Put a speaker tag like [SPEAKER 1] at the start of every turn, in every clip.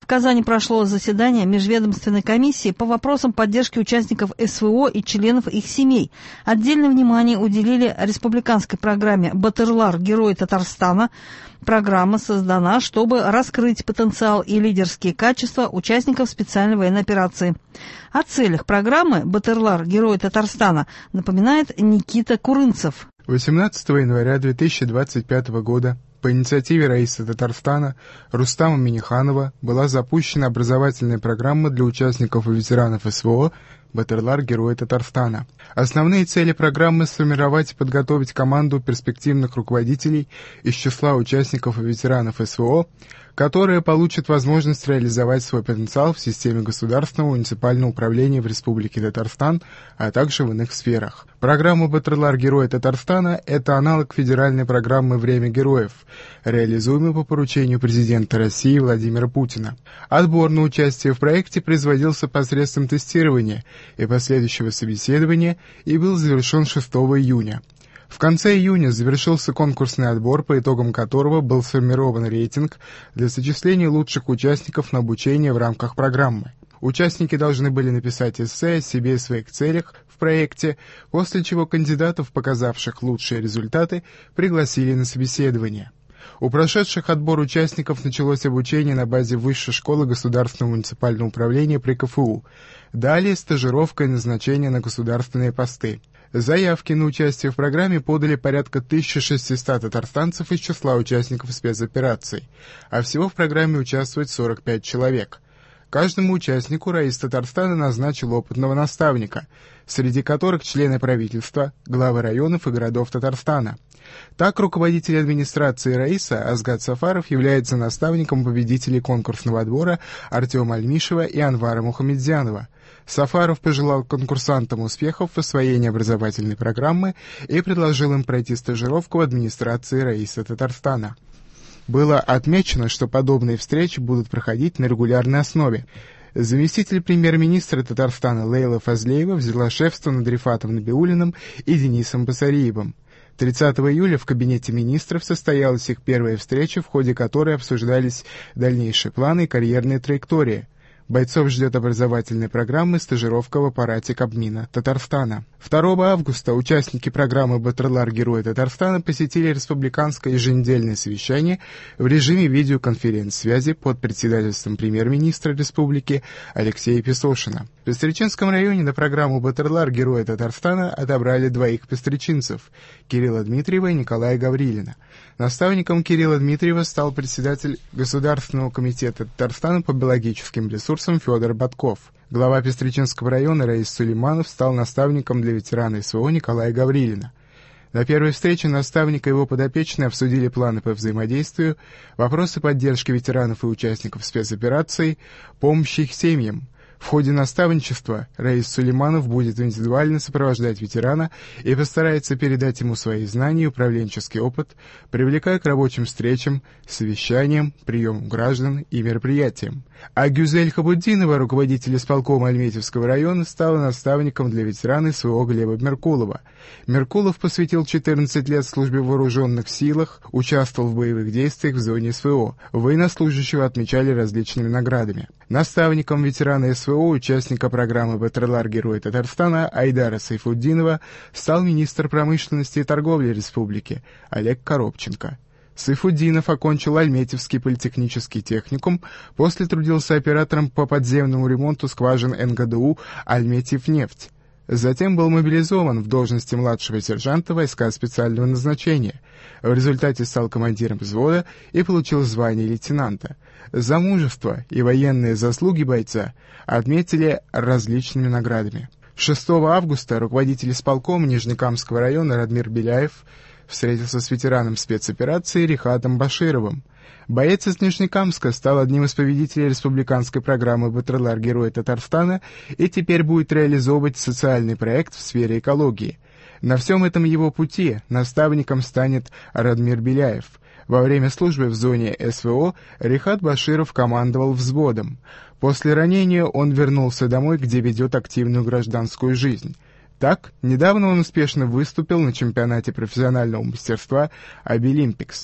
[SPEAKER 1] В Казани прошло заседание Межведомственной комиссии по вопросам поддержки участников СВО и членов их семей. Отдельное внимание уделили республиканской программе «Батырлар. Герой Татарстана». Программа создана, чтобы раскрыть потенциал и лидерские качества участников специальной военной операции. О целях программы «Батырлар. Герой Татарстана» напоминает Никита Курынцев.
[SPEAKER 2] 18 января 2025 года по инициативе Раисы Татарстана Рустама Минниханова была запущена образовательная программа для участников и ветеранов СВО «Батырлар. Герой Татарстана». Основные цели программы — сформировать и подготовить команду перспективных руководителей из числа участников и ветеранов СВО, которые получат возможность реализовать свой потенциал в системе государственного муниципального управления в Республике Татарстан, а также в иных сферах. Программа «Батырлар. Герой Татарстана» — это аналог федеральной программы «Время героев», реализуемой по поручению президента России Владимира Путина. Отбор на участие в проекте производился посредством тестирования и последующего собеседования и был завершен 6 июня. В конце июня завершился конкурсный отбор, по итогам которого был сформирован рейтинг для зачисления лучших участников на обучение в рамках программы. Участники должны были написать эссе о себе и своих целях в проекте, после чего кандидатов, показавших лучшие результаты, пригласили на собеседование. У прошедших отбор участников началось обучение на базе Высшей школы государственного муниципального управления при КФУ. Далее стажировка и назначение на государственные посты. Заявки на участие в программе подали порядка 1600 татарстанцев из числа участников спецопераций, а всего в программе участвует 45 человек. Каждому участнику Раис Татарстана назначил опытного наставника, среди которых члены правительства, главы районов и городов Татарстана. Так, руководитель администрации Раиса Азгат Сафаров является наставником победителей конкурсного отбора Артема Альмишева и Анвара Мухамедзянова. Сафаров пожелал конкурсантам успехов в освоении образовательной программы и предложил им пройти стажировку в администрации Раиса Татарстана. Было отмечено, что подобные встречи будут проходить на регулярной основе. Заместитель премьер-министра Татарстана Лейла Фазлеева взяла шефство над Рифатом Набиуллиным и Денисом Басариевым. 30 июля в кабинете министров состоялась их первая встреча, в ходе которой обсуждались дальнейшие планы и карьерные траектории. Бойцов ждет образовательной программы «Стажировка в аппарате Кабмина Татарстана». 2 августа участники программы «Батырлар. Герой Татарстана» посетили республиканское еженедельное совещание в режиме видеоконференц-связи под председательством премьер-министра республики Алексея Песошина. В Пестричинском районе на программу «Батырлар. Герой Татарстана» отобрали двоих пестричинцев — Кирилла Дмитриева и Николая Гаврилина. Наставником Кирилла Дмитриева стал председатель Государственного комитета Татарстана по биологическим ресурсам Федор Ботков. Глава Пестричинского района Раис Сулейманов стал наставником для ветерана СВО Николая Гаврилина. На первой встрече наставник и его подопечные обсудили планы по взаимодействию, вопросы поддержки ветеранов и участников спецопераций, помощи их семьям. В ходе наставничества Раис Сулейманов будет индивидуально сопровождать ветерана и постарается передать ему свои знания и управленческий опыт, привлекая к рабочим встречам, совещаниям, приемам граждан и мероприятиям. А Гюзель Хабуддинова, руководитель исполкома Альметьевского района, стала наставником для ветерана СВО Глеба Меркулова. Меркулов посвятил 14 лет службе в вооруженных силах, участвовал в боевых действиях в зоне СВО. Военнослужащего отмечали различными наградами. Наставником ветерана СВО, участника программы «Батырлар. Герой Татарстана» Айдара Сайфуддинова стал министр промышленности и торговли республики Олег Коробченко. Сайфуддинов окончил Альметьевский политехнический техникум, после трудился оператором по подземному ремонту скважин НГДУ «Альметьевнефть». Затем был мобилизован в должности младшего сержанта войска специального назначения. В результате стал командиром взвода и получил звание лейтенанта. За мужество и военные заслуги бойца отметили различными наградами. 6 августа руководитель исполкома Нижнекамского района Радмир Беляев встретился с ветераном спецоперации Рихатом Башировым. Боец из Нижнекамска стал одним из победителей республиканской программы «Батырлар. Герой Татарстана» и теперь будет реализовывать социальный проект в сфере экологии. На всем этом его пути наставником станет Радмир Беляев. Во время службы в зоне СВО Рихат Баширов командовал взводом. После ранения он вернулся домой, где ведет активную гражданскую жизнь. Так, недавно он успешно выступил на чемпионате профессионального мастерства «Обилимпикс».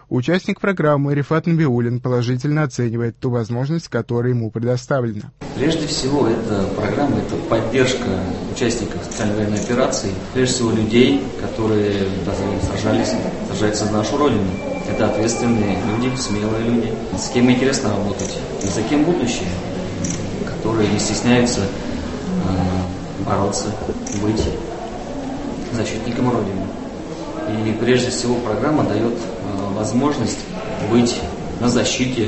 [SPEAKER 2] Участник программы Рифат Набиуллин положительно оценивает ту возможность, которая ему предоставлена.
[SPEAKER 3] Прежде всего, эта программа – это поддержка участников специальной военной операции, прежде всего людей, которые сражаются за нашу Родину. Это ответственные люди, смелые люди, с кем интересно работать, и за кем будущее, которые не стесняются бороться, быть защитником Родины. И прежде всего программа дает возможность быть на защите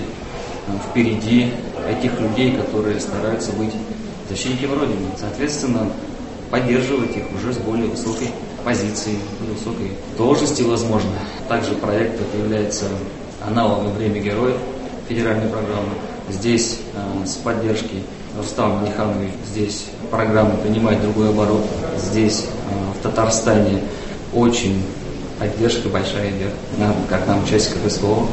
[SPEAKER 3] впереди этих людей, которые стараются быть защитниками Родины. Соответственно, поддерживать их уже с более высокой позиции, высокой должности, возможно. Также проект является аналогом «Время героев» федеральной программы. Здесь с поддержки Рустама Минниханова здесь программа принимает другой оборот. Здесь в Татарстане очень поддержка большая идет, как нам, участников СВО.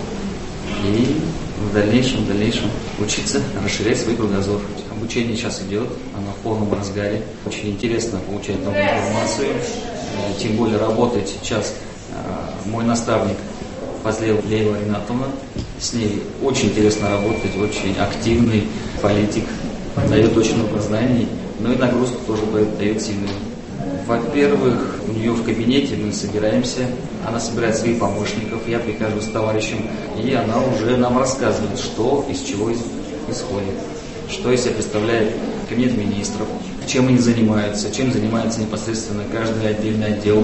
[SPEAKER 3] И в дальнейшем учиться, расширять свой кругозор. Обучение сейчас идет, оно в полном разгаре. Очень интересно получать новую информацию. Тем более работает сейчас мой наставник Фазлеева Лейла Ринатовна. С ней очень интересно работать, очень активный политик, дает очень много знаний, но и нагрузку тоже дает сильную. Во-первых, у нее в кабинете мы собираемся, она собирает своих помощников, я прихожу с товарищем, и она уже нам рассказывает, что из чего исходит, что из себя представляет кабинет министров, чем они занимаются, чем занимается непосредственно каждый отдельный отдел.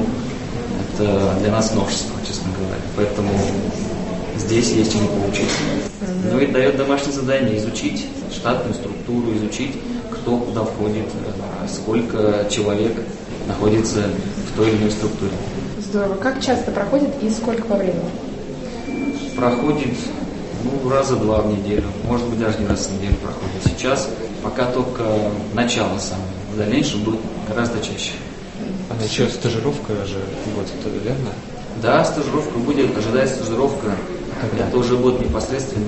[SPEAKER 3] Это для нас новшество, честно говоря, поэтому здесь есть чему поучиться. Ну и дает домашнее задание изучить штатную структуру, изучить, кто куда входит, сколько человек находится в той или иной структуре.
[SPEAKER 4] Здорово. Как часто проходит и сколько по времени?
[SPEAKER 3] Проходит раза два в неделю, может быть даже не раз в неделю проходит. Сейчас пока только начало самое, в дальнейшем будет гораздо чаще.
[SPEAKER 5] А еще стажировка же будет, верно?
[SPEAKER 3] Да, стажировка будет, ожидается стажировка.
[SPEAKER 5] Когда?
[SPEAKER 3] Это уже будет непосредственно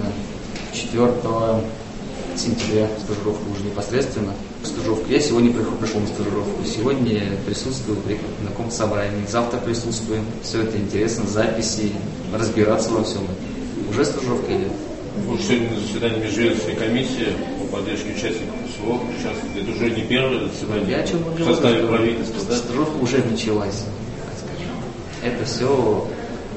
[SPEAKER 3] 4 сентября стажировка уже непосредственно. Стажировка. Я сегодня пришел на стажировку. Сегодня присутствую на каком-то собрании. Завтра присутствую. Все это интересно, записи, разбираться во всем. Уже стажировка идет.
[SPEAKER 6] Сегодня на заседании межведомственной комиссии по поддержке участников СВО. Сейчас это уже не первое заседание в составе правительства. Да?
[SPEAKER 3] Стажировка уже началась, скажем. Это все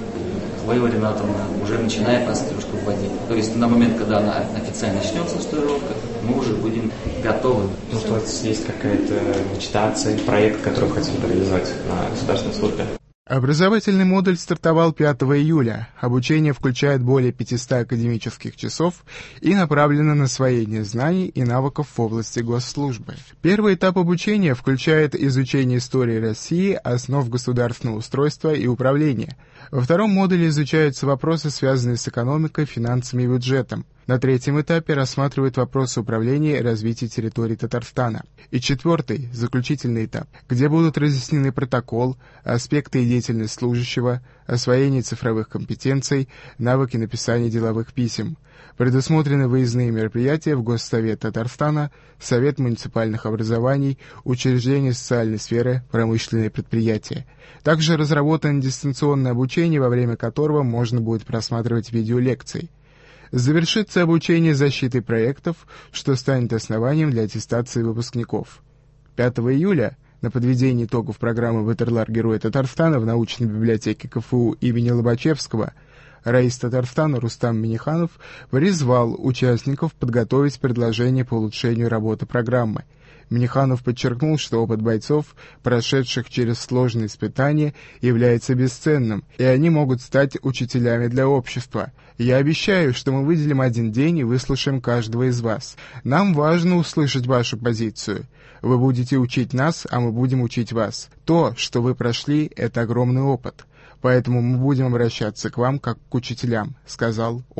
[SPEAKER 3] Лейла Ринатовна уже начинает нас немножко вводить. То есть на момент, когда она официально начнется стажировка, мы уже будем готовы.
[SPEAKER 5] Может, у вас есть какая-то мечта, цель, проект, который вы хотели бы реализовать на государственной службе?
[SPEAKER 2] Образовательный модуль стартовал 5 июля. Обучение включает более 500 академических часов и направлено на освоение знаний и навыков в области госслужбы. Первый этап обучения включает изучение истории России, основ государственного устройства и управления. Во втором модуле изучаются вопросы, связанные с экономикой, финансами и бюджетом. На третьем этапе рассматривают вопросы управления и развития территории Татарстана. И четвертый, заключительный этап, где будут разъяснены протокол, аспекты и деятельность служащего, освоение цифровых компетенций, навыки написания деловых писем. Предусмотрены выездные мероприятия в Госсовет Татарстана, Совет муниципальных образований, учреждения социальной сферы, промышленные предприятия. Также разработано дистанционное обучение, во время которого можно будет просматривать видеолекции. Завершится обучение защитой проектов, что станет основанием для аттестации выпускников. 5 июля на подведении итогов программы «Батырлар Герой Татарстана» в научной библиотеке КФУ имени Лобачевского раис Татарстана Рустам Минниханов призвал участников подготовить предложения по улучшению работы программы. Минниханов подчеркнул, что опыт бойцов, прошедших через сложные испытания, является бесценным, и они могут стать учителями для общества. Я обещаю, что мы выделим один день и выслушаем каждого из вас. Нам важно услышать вашу позицию. Вы будете учить нас, а мы будем учить вас. То, что вы прошли, это огромный опыт. Поэтому мы будем обращаться к вам как к учителям», — сказал он.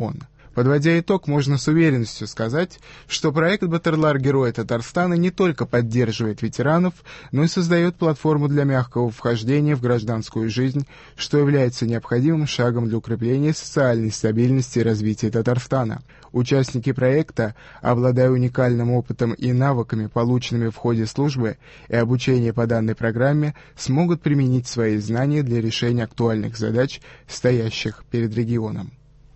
[SPEAKER 2] Подводя итог, можно с уверенностью сказать, что проект «Батырлар. Герои Татарстана» не только поддерживает ветеранов, но и создает платформу для мягкого вхождения в гражданскую жизнь, что является необходимым шагом для укрепления социальной стабильности и развития Татарстана. Участники проекта, обладая уникальным опытом и навыками, полученными в ходе службы и обучения по данной программе, смогут применить свои знания для решения актуальных задач, стоящих перед регионом.